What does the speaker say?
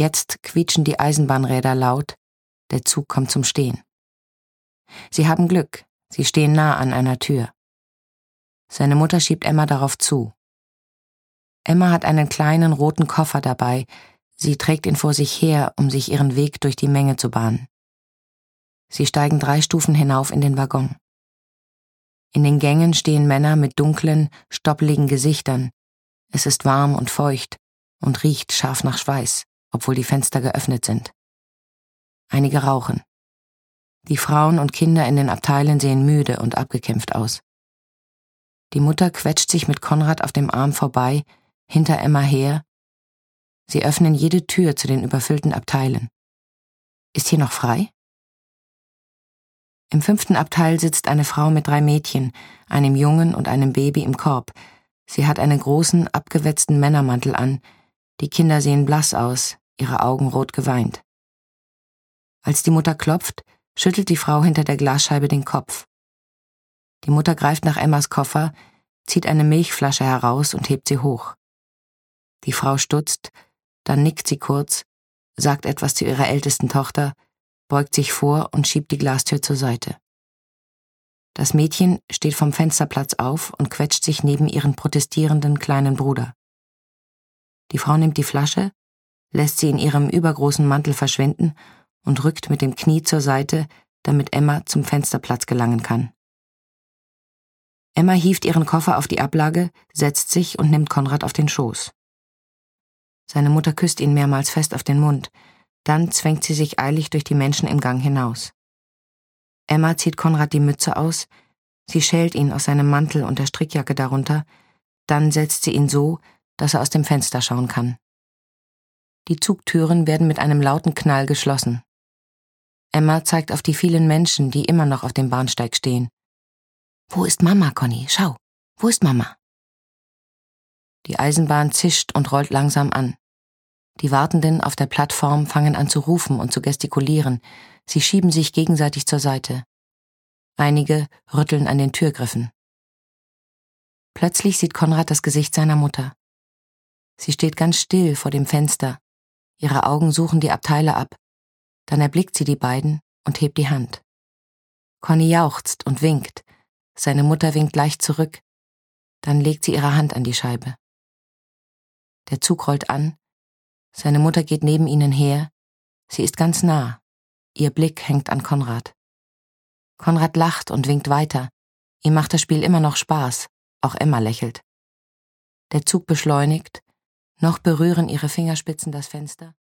Jetzt quietschen die Eisenbahnräder laut, der Zug kommt zum Stehen. Sie haben Glück, sie stehen nah an einer Tür. Seine Mutter schiebt Emma darauf zu. Emma hat einen kleinen roten Koffer dabei, sie trägt ihn vor sich her, um sich ihren Weg durch die Menge zu bahnen. Sie steigen 3 Stufen hinauf in den Waggon. In den Gängen stehen Männer mit dunklen, stoppeligen Gesichtern. Es ist warm und feucht und riecht scharf nach Schweiß, obwohl die Fenster geöffnet sind. Einige rauchen. Die Frauen und Kinder in den Abteilen sehen müde und abgekämpft aus. Die Mutter quetscht sich mit Konrad auf dem Arm vorbei, hinter Emma her. Sie öffnen jede Tür zu den überfüllten Abteilen. Ist hier noch frei? Im 5. Abteil sitzt eine Frau mit 3 Mädchen, einem Jungen und einem Baby im Korb. Sie hat einen großen, abgewetzten Männermantel an. Die Kinder sehen blass aus, ihre Augen rot geweint. Als die Mutter klopft, schüttelt die Frau hinter der Glasscheibe den Kopf. Die Mutter greift nach Emmas Koffer, zieht eine Milchflasche heraus und hebt sie hoch. Die Frau stutzt, dann nickt sie kurz, sagt etwas zu ihrer ältesten Tochter, beugt sich vor und schiebt die Glastür zur Seite. Das Mädchen steht vom Fensterplatz auf und quetscht sich neben ihren protestierenden kleinen Bruder. Die Frau nimmt die Flasche, lässt sie in ihrem übergroßen Mantel verschwinden und rückt mit dem Knie zur Seite, damit Emma zum Fensterplatz gelangen kann. Emma hieft ihren Koffer auf die Ablage, setzt sich und nimmt Konrad auf den Schoß. Seine Mutter küsst ihn mehrmals fest auf den Mund, dann zwängt sie sich eilig durch die Menschen im Gang hinaus. Emma zieht Konrad die Mütze aus, sie schält ihn aus seinem Mantel und der Strickjacke darunter, dann setzt sie ihn so, dass er aus dem Fenster schauen kann. Die Zugtüren werden mit einem lauten Knall geschlossen. Emma zeigt auf die vielen Menschen, die immer noch auf dem Bahnsteig stehen. »Wo ist Mama, Conny? Schau, wo ist Mama?« Die Eisenbahn zischt und rollt langsam an. Die Wartenden auf der Plattform fangen an zu rufen und zu gestikulieren. Sie schieben sich gegenseitig zur Seite. Einige rütteln an den Türgriffen. Plötzlich sieht Konrad das Gesicht seiner Mutter. Sie steht ganz still vor dem Fenster. Ihre Augen suchen die Abteile ab. Dann erblickt sie die beiden und hebt die Hand. Conny jauchzt und winkt. Seine Mutter winkt leicht zurück. Dann legt sie ihre Hand an die Scheibe. Der Zug rollt an. Seine Mutter geht neben ihnen her. Sie ist ganz nah. Ihr Blick hängt an Konrad. Konrad lacht und winkt weiter. Ihm macht das Spiel immer noch Spaß. Auch Emma lächelt. Der Zug beschleunigt. Noch berühren ihre Fingerspitzen das Fenster.